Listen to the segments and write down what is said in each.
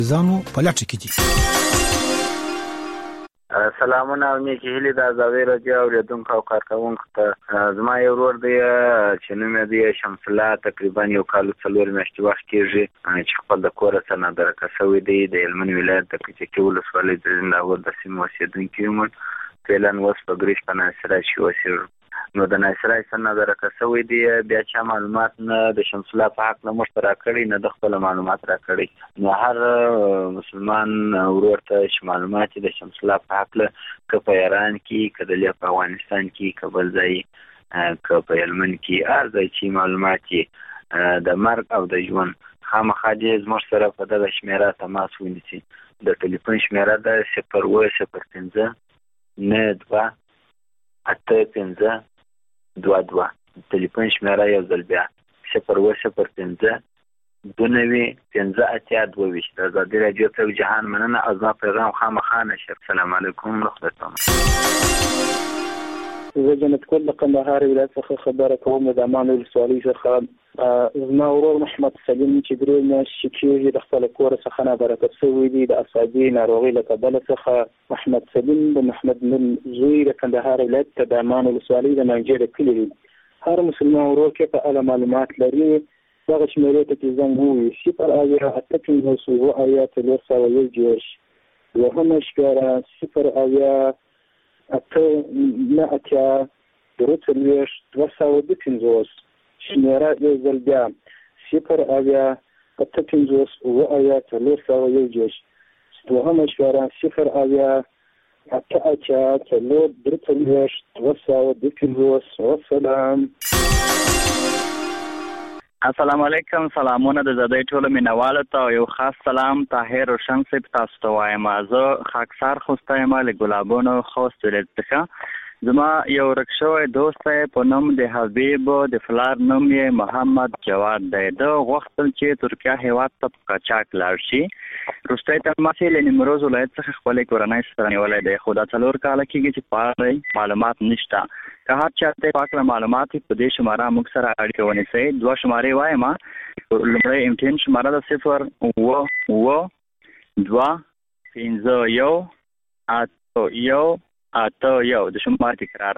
ځانو په لټه کې دي. سلامونه او نیکی هیلې د ازادۍ راډیو اورېدونکو او کارکوونکو ته. زما یو ورور دی چې نوم یې دی شمس الله، تقریبا 1 کال 4 میاشتې وخت کېږي چې خپل د کوره څخه نادرکه شوی دی. د هلمند ولایت د کچکي ولسوالۍ د زنداور د سیمې اوسېدونکی یم. فعلا اوس په ګریش په ناصرای کې اوسېږم. نو د ناصرای څخه نادرکه شوی دی، بیا چا معلومات نه د شمس الله په حق نه موږ ته راکړي نه د خپل معلومات راکړي. نو هر مسلمان ورور ته چې معلومات د شمس الله په حق که په ایران کې، که د په افغانستان کې، که بل ځای، که په هلمند کې، هر ځای چې معلومات د مرګ او د ژوند خامخا دې زموږ سره په دغه شمېره تماس ونیسي. د ټلیفون شمېره ده 02005 92 85 22. ټلیفون شمېره یو ځل بیا 02005 29 15 22. د ازادۍ راډیو ته جهان مننه او زما پیغام خامخا نشر. السلام علیکم ورحمة الله. زه جنت کول د کندهار ولایت څخه خبره کوم. د امان ولسوالۍ څخه زما ورور محمد سلیم چې درې میاشتې کېږي د خپل کور څخه نابرکت شوی دی د اعصابي ناروغۍ له کبله څخه. محمد سلیم د محمد نور زوی د کندهار ولایت ته د امان ولسوالۍ د منجې د کلي دی. هر مسلمان ورور کې په اړه معلومات لري دغه شمېرې ته کې زنګ ووهي 0 دوهمه شمېره 0 250 شمېره یو ځل بیا 0 دوهمه شمېره 0 والسلام. السلام علیکم. سلامونه د زدای ټولو مینوالو ته او یو خاص سلام طاهر روشن صاحب تاسو ته وایم. زه خاکسار خوسته یم له ګلابونو خوست ولایت څخه. زما یو ورک شوی دوست په نوم د حبیب د فلار نوم یې محمد جواد دی. د غوښتل چې ترکیه هیواد ته په قاچاق لاړ شي. وروستی تماس یې له نیمروز ولایت څخه خپلې کورنۍ سره نیولی دی، خو دا 4 کاله کېږي چې په اړه معلومات نشته. که هر چاته په اړه معلومات په دې شماره موږ سره اړیکه ونیسئ. 2 شمارې وایم. لومړی امتحان شماره ده 0 د شماره تکرار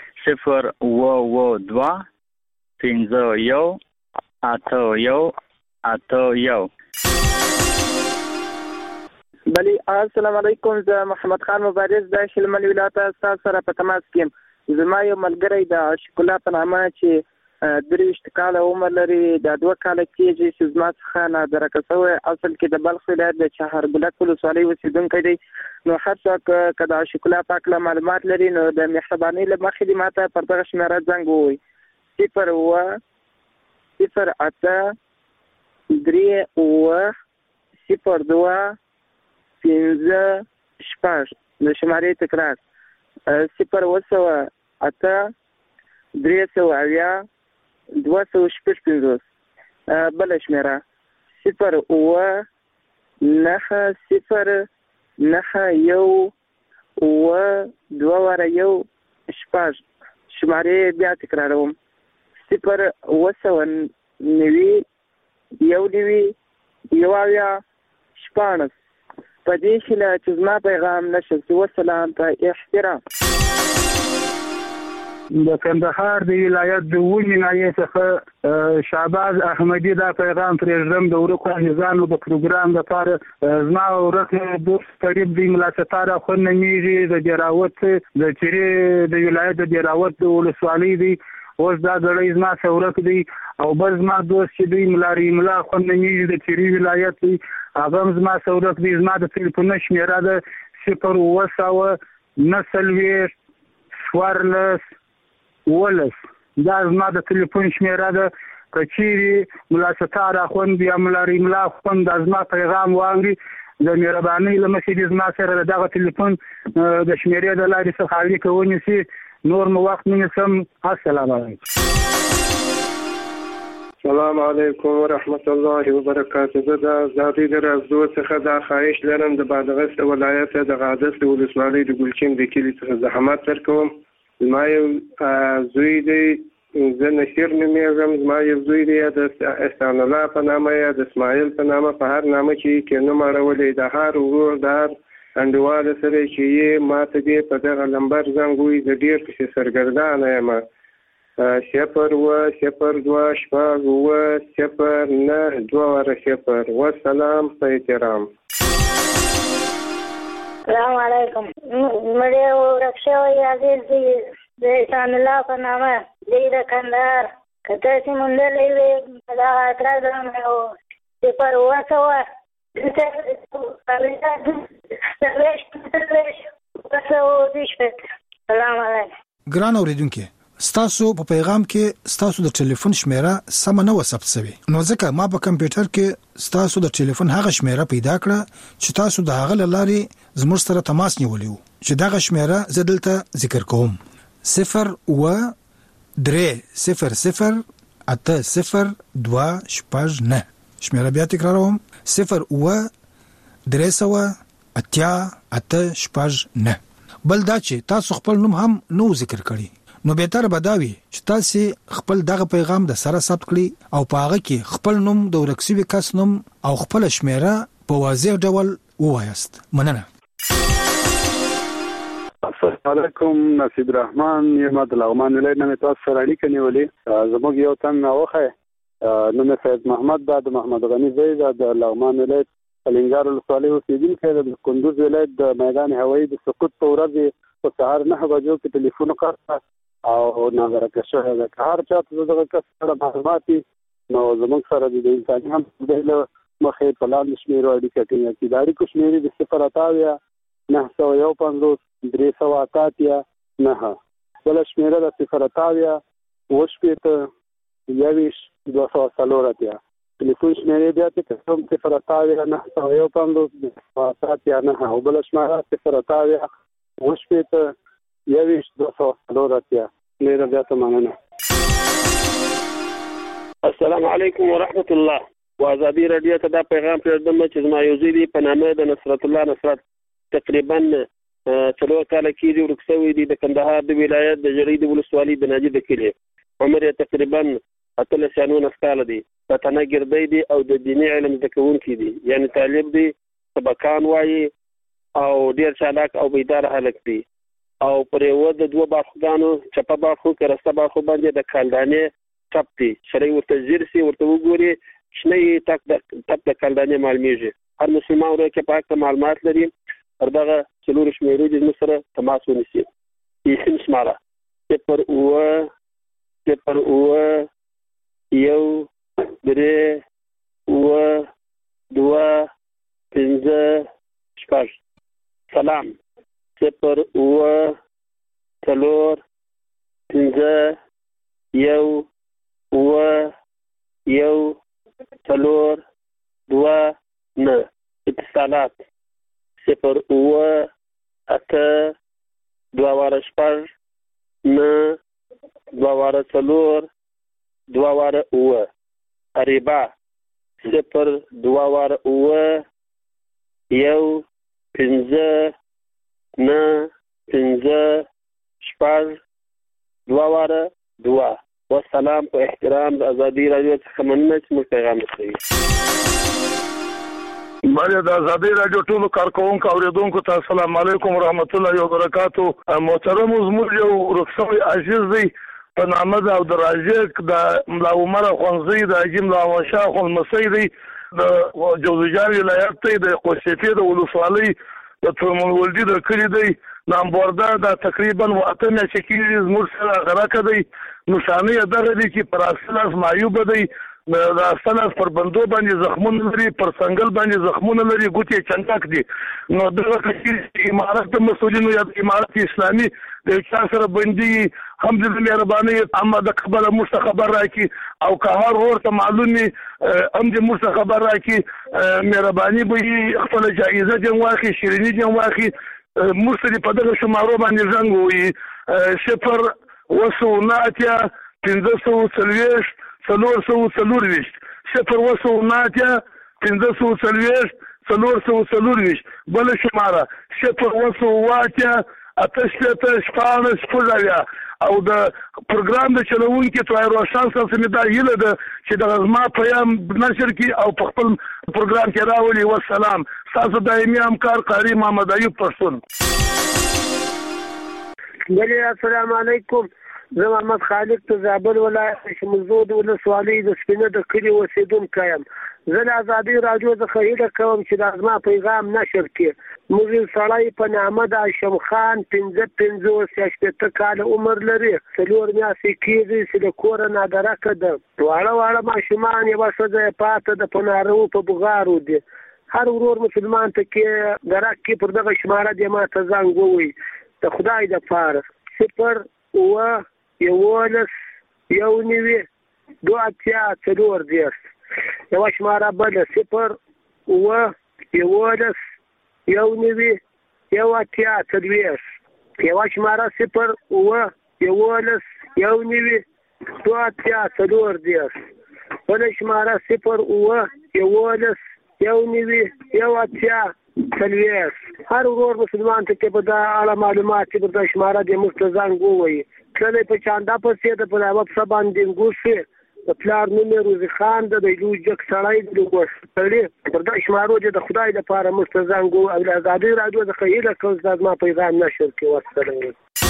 0 بلی. السلام علیکم. زه محمد خان مبارز د هلمند ولایت تاسو سره په تماس کې. زما یو ملګری د عاشق الله په نامه چې 23 کاله عمر لري، د 2 کاله کېږي چې زما څخه نادرکه شوی. اصل کې د بلخ ولایت د چهارګلک ولسوالۍ اوسېدونکی دی. نو هر څوک که د عاشق الله پاک له معلومات لري نو د مهربانۍ له مخې دې ماته پر دغه شمېره زنګ ووهئ 0 د شمارې تکرار 0 250 بل شمېره 0 9 2 شمارې بیا تکراروم 0 9 په دې هیله چې زما پیغام نشر شي. والسلام په احترام. د کندهار د ولایت د ونې ناحیې څخه شعباز احمدي دا پیغام پرېږدم د ورکو عزیزانو د پروګرام لپاره. زما ورک دوست قریب دی ملا ستاره خو نمیږي د دیراوت د چیرې د ولایت د دیراوت د ولسوالۍ دی. اوس دا غړی زما څورک دی او بل زما دوست چې دی ملاري ملا خو نمیږي د چیرې ولایت دی. هغه زما څورک دی. زما د ټلیفون شمېره ده 0 دا زما د ټلیفون شمېره ده. که چیرې ملا ستاره خوند یا ملاري ملا خوند د زما پیغام واوري د مهربانۍ له مخې دې زما سره دغه ټلیفون د شمېرې د لارې څخه اړیکه ونیسي. نور مو وخت نه نیسم. السلام علیکم. السلام علیکم ورحمت الله وبرکاته. زه د ازادۍ د راډیو څخه دا خواهش لرم د بادغیس ولایت د غادس ولسوالۍ د ګلچین د کلي څخه زحمت درکوم. زما یو زوی دی زه نصیر نومیږم. زما یو زوی دی د احسان الله په نامه یا د اسماعیل په نامه، په هر نامه چې نوم اړولی، د هر ورور د هر انډیواله سره چې یې ما ته دې په دغه نمبر زنګ ووایي، زه ډېر پسې سرګردانه یم. 0202009 والسلام په احترام. السلام علیکم. مړی ورک شوی عزیز دی د احسان الله په نامه دی د کندهار. که تاسې موندلی وي په دغه اعتراض باندې 020 سلام علیکم. ګران اوریدونکو، ستاسو په پیغام کې ستاسو د ټلیفون شمیره سم نه و ثبت شوی، نو ځکه ما په کمپیوټر کې ستاسو د ټلیفون هغه شمیره پیدا کړه چې تاسو د هغه لارې زموږ سره تماس نیولی وو، چې دغه شمیره زه دلته ذکر کوم: 020802809. شمیره بیا تکراروم: 020802809. بل دا چې تاسو خپل نوم هم نو ذکر کړی، نو بهتر بداوي چې تاسو خپل دغه پیغام د سره ثبت کړئ او په هغه کې خپل نوم د ورکسوي کس نوم او خپل شمیره په واضح ډول ووایاست. مننه. السلام علیکم. نصیب الرحمن یم د لغمان ولایت نه تاسو سره اړیکه نیولې. زموږ یو تن نوخه نوم سید محمد د محمد غنی زید د لغمان ولایت الینګار ولسوالۍ اوسیدونکی د کندوز ولایت د میدان هوایی د سقوط په ورځ په سهار 9 بجو کې ټلیفون وکړ او نظر کښه د هر چا ته دغه کسره معلومات نو زموږ سره د انساني هم د مخې په لاندې شمیرو اړیکه ټینګه کی. د اړیکو شمیرې د 0809138 بل شمیره د 08028 ټلیفون شمیرې بیا ته کوم 0809138 او بل شمیره 08028 ډیر زیاته مننه. السلام علیکم ورحمت الله. وازادي رادیو ته دا پیغام پرېږدم چې زما یو زوی دی په نامه د نصرت الله نصرت تقریبا 4 کاله کېږي ورک شوی دی د کندهار د ولایت د جرید ولسوالۍ د ناجي د کلي. عمر یې تقریبا 18 کاله دی. په تنه ګردی دی او د دیني علم زده کوونکی دی، یعنی طالب دی، سبقان وایي او ډېر چالاک او بیدار هلک دی. او پر یو د 2 باخوګانو چپه باخو کې رسته باخو باندې د کالدانې ټپ دی. شرعي ورته ځیرسي ورته وګوري شنه ټپ د کالدانې معلومیږي. هر مسلمان ورو کې پاک معلومات لري پر دغه څلور شمیرې د سره تماس ونیسي. اسم شماره 0201325 سلام 0201325 اتصالات 08245 اریبا 02015 والسلام په احترام د ازادي رادیو څخه مننه چې موږ پیغام رسوي. بله د ازادي رادیو ټولو کارکوونکو اوریدونکو ته السلام علیکم ورحمت الله وبرکاتو. محترم زموږ یو رخصوي عزیز دی په نامه د عبدالرازق د ملا عمر خونزی د حاجی ملا شاه خونمسی دی د جوزجان ولایت دی د قوسیفې د ولسوالۍ د ترمن ولدي د کلی دی نامبوردا د تقریبا 8 میاشتې کې زموږ سره غراکه دی. نشانه دغه دی چې پر اصل معیوب دی، د اصل پر بندو باندې زخمونه لري، پر څنګل باندې زخمونه لري، ګوتې چنټک دي. نو دغه چې امارت د مسؤلینو یا امارت اسلامي د چا سره بندي هم د مهرباني اما د خبر مستخبر راکی او که هر ورته معلومي هم د مستخبر راکی مهرباني به خپل جایزه جن واخی شیرینی جن واخی مرسلی په دغه شمارو باندې زنګ وي 0 بل شماره 0 8 او د پروګرام د چلوونکي طاهر روشن صاحب سره دا هیله ده چې د غزما پیام نشر کی او په خپل پروګرام کې راولي. والسلام. تاسو دایمي همکار قاری محمد ایوب پښتون. السلام علیکم. زه محمد خالد ته زابل ولایت شمزود ولسوالۍ د سپینه د کلي اوسیدونکی یم. زه د ازادي راډیو څخه هیله کوم چې د زما پیغام نشر کړي. موږ یو سړی په نامه د هاشم خان 55 کاله عمر لري. 4 میاشتې کېږي چې د کوره نادرکه ده. واړه ماشومان یوه ښځه یې پاته ده په نارو په بغارو دي. هر ورور مسلمان ته کې درک کې پر دغه شماره دې ما ته زنګ ووایي د خدای دپاره 0 11 19 2 یوه شماره بله 0 11 19 2 یوه شماره 0 11 19 2 بله شماره 0 11 19 هر ورور مسلمان ته کې په دا اړه معلومات چې په دا شماره د موږ ته زنګ ووایي. کله په چاندا پسې د په هغه څه باندې ګوښې د پلار نوم یې روزي خان د یو جک سړی د ګوښ سړی پر دا شمارو د خدای لپاره موږ ته زنګ ووایي. او د ازادي راډیو څخه هیله کوم چې زما پیغام نشر کړي. والسلام.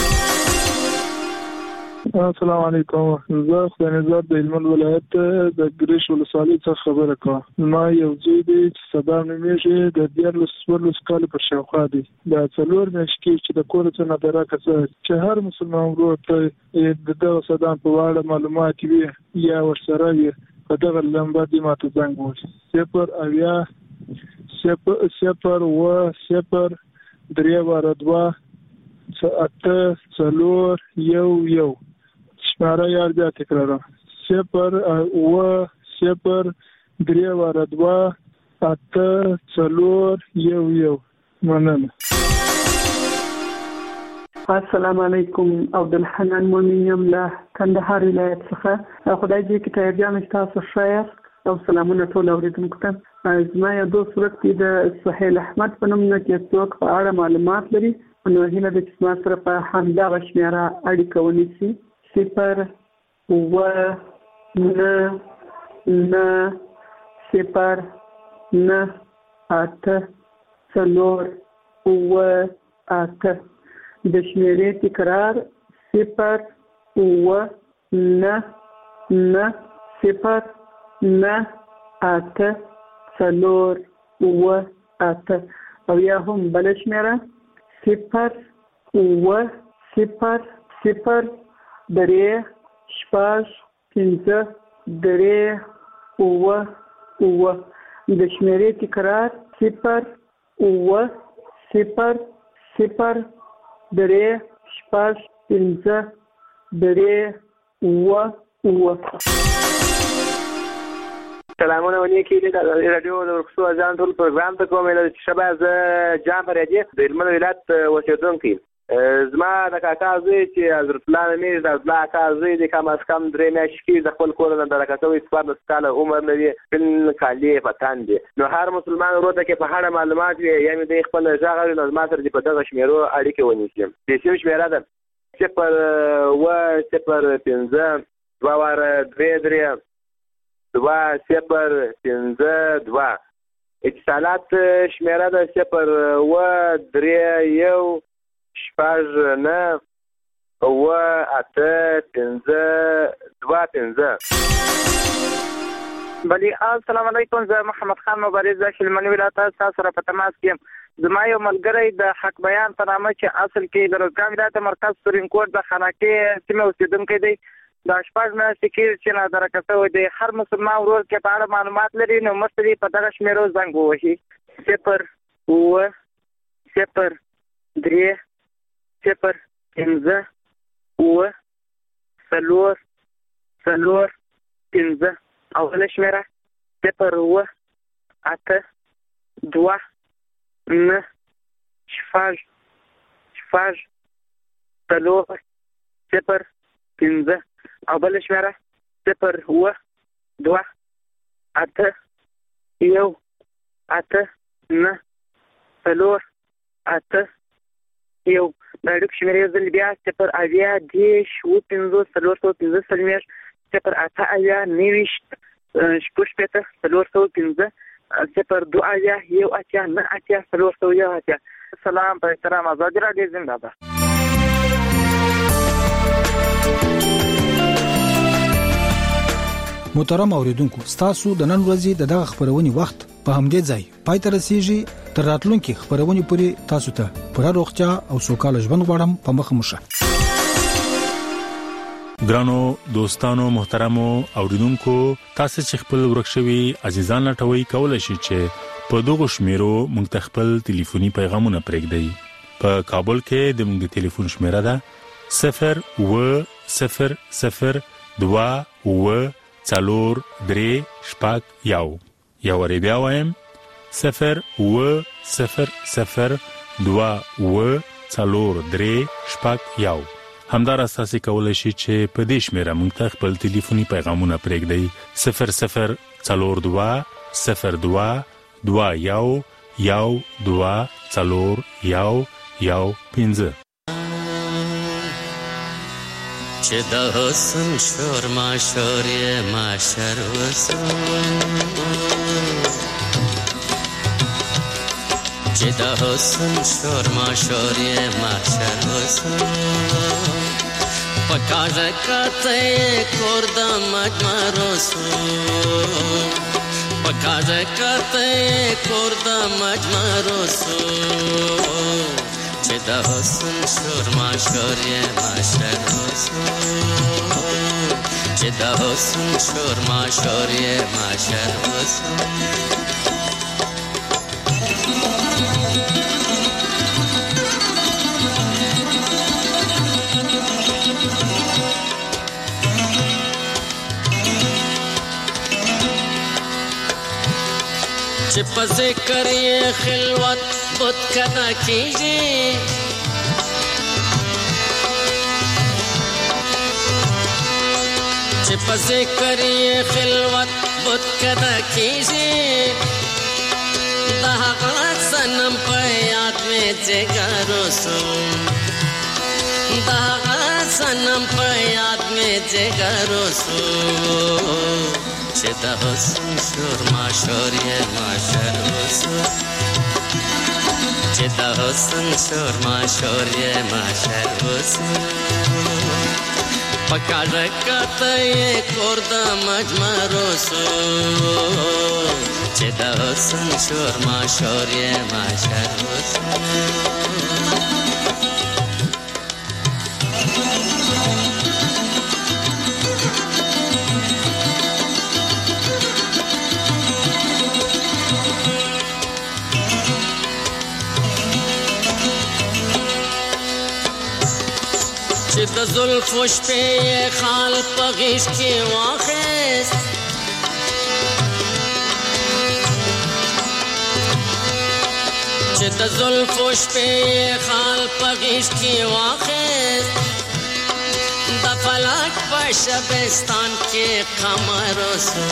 السلام علیکم. زه خدای نظر د هلمند ولایت د ګریش ولسوالۍ څخه خبره کوم. ما یو زوی دی چې صدام نومیږي د 14 کالو په شاوخوا دی. دا 4 میاشتې چې د کور څخه نادرکه چې هر مسلمان ورور ته د دغه صدام په اړه معلومات وي یا ورسره وي په دغه لمبه دې ماته زنګ ووهي 0 0 شماره یار بیا تکرارم 0 مننه. السلام علیکم. عبدالحنان مومن یم له کندهار ولایت څخه. خدای دې کې طاهر جان تاسو ښه او سلامونه ټول اوریدونکو ته. زما یو دوست ورته د سهیل احمد په نوم نه کې څوک په اړه معلومات لري. نو هیله ده چې ما سره په همدغه شمېره اړیکه ونیسي 0 9 0 9 8 4 8 د شمېرې تکرار 0 9 0 9 8 4 8 او یا هم بل شمېره 0 0 0 درې 6 5 درې 9 د شمېرې تکرار 0 0 0 درې 6 5 درې 9. سلامونه ونیکي د رادیو د ورکسو ځان ټول پروګرام ته کوم چې شبه ز جام فرېدي د هلمند ولایت اوسېدونکی. زما د کاکا زوی چې حضرت الله نومیږي د الله کاکا زوی د کم از کم 3 میاشتې کې د خپل کور نه درکه شوی 14 کاله عمر لري. فن کالي پتان دي. نو هر مسلمان ورته کې په اړه معلومات وي یا مې د خپل ځاغ نو ما سره په دغه شمیرو اړیکه ونیسي. د سیمه شمیره ده 0 0 5 2 2 اتصالات شمیره ده 0 3 1 6 9 8 5 بلی. السلام علیکم. زه محمد خان مبارز د هلمند ولایت تاسو سره په تماس کې یم. زما یو ملګری د حق بیان په نامه چې اصل کې د روزګان ولایت مرکز سورین کوټ د خاناکې سیمه اوسېدونکی دی. د 8 میاشتې کې چې نادرکه شوی دی. هر مسلمان ورور کې په اړه معلومات لري. نو مستری په دغه شمیرو زنګ ووهي 0 0 3 0 5 4 5 اول شمیره 0 8 2 9 6 4 0 5 اول شمیره 0 2 8 1 8 9 4 8 یو د اړیکو شمیرې ځل بیا 050259415 سلام په احترام آزادي راډیو زنده باد. محترم اوریدونکو ستاسو د نن ورځې دغه خبرونې وخت په همدې ځای پای ته رسیږي. تر راتلونکي خبرونې پورې تاسو ته پوره روغتیا او سوکاله ژوند غواړم. په مخه مشه. ګرانو دوستانو محترمو اوریدونکو تاسو چې خپل ورکشوي عزیزان لټوي کولای شئ چې په دغه شمیرو مونږ ته خپل ټلیفوني پیغامونه پرېږدئ. په کابل کې د مونږ ټلیفون شمیره ده 0800243 یو ری بیا وایم 0800243 همدار اساسي کولای شي چې په دې شمیره مونږ ته خپل ټلیفوني پیغامونه پرېږدئ 00222 چې د حسن شور ما شور ما شر وسو چې د حسن شور ما شور ما شر وسو پکاره کته کور د مجمرو سو پکاره کته کور د مجمرو سو چې د حسن شور ما شور ما شر وسو چې د حسن شور ما شور ما شر وسو چې په ذکر یې خلوت بت کنا کیږي چې په ذکر یې خلوت بت کنا کیږي دا هغه سنم په یاد مې جګارو سو دا هغه سنم په یاد مې جګارو سو چې د حسن شور ما شور ما شر وسو چې د حسن شور ما شور ما شر وسو پکاره کته کور د مجمرو سو چې د حسن شور ما شور ما شر وسو د زلفو شپې خال په غیږ کې واخیست چې د زلفو شپې خال په غیږ کې واخیست د فلک په شبستان کې قمر وسو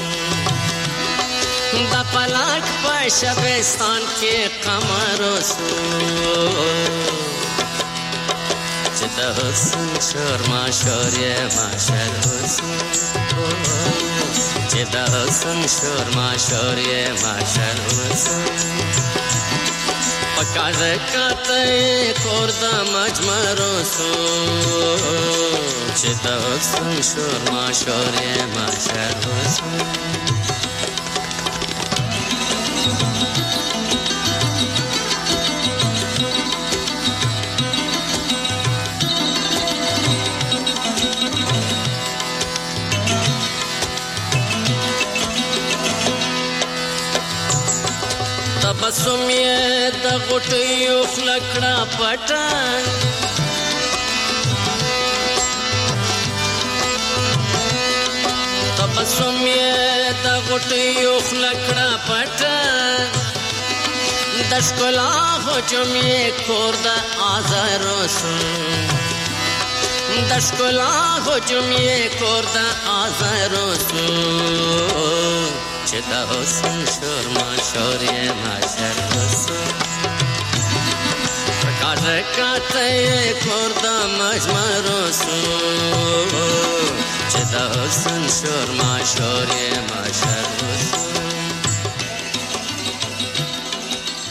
د فلک په شبستان کې قمر وسو چې د حسن شور ما شور ما شر وسو چې د حسن شور ما شور ما شر وسو پکاره کته کور د مجمرو سو چې د حسن شور ما شور ما شر وسو تبسم یې د غټیو خلکړه پټه تبسم یې د غټیو خلکړه پټه د ښکلا هجوم یې کور د آزارو سو د ښکلا هجوم یې کور د آزارو سو چې د حسن شور ما شور ما شر وسو پکاره کاته کور د مجمرو سو چې د حسن شور ما شور ما شر وسو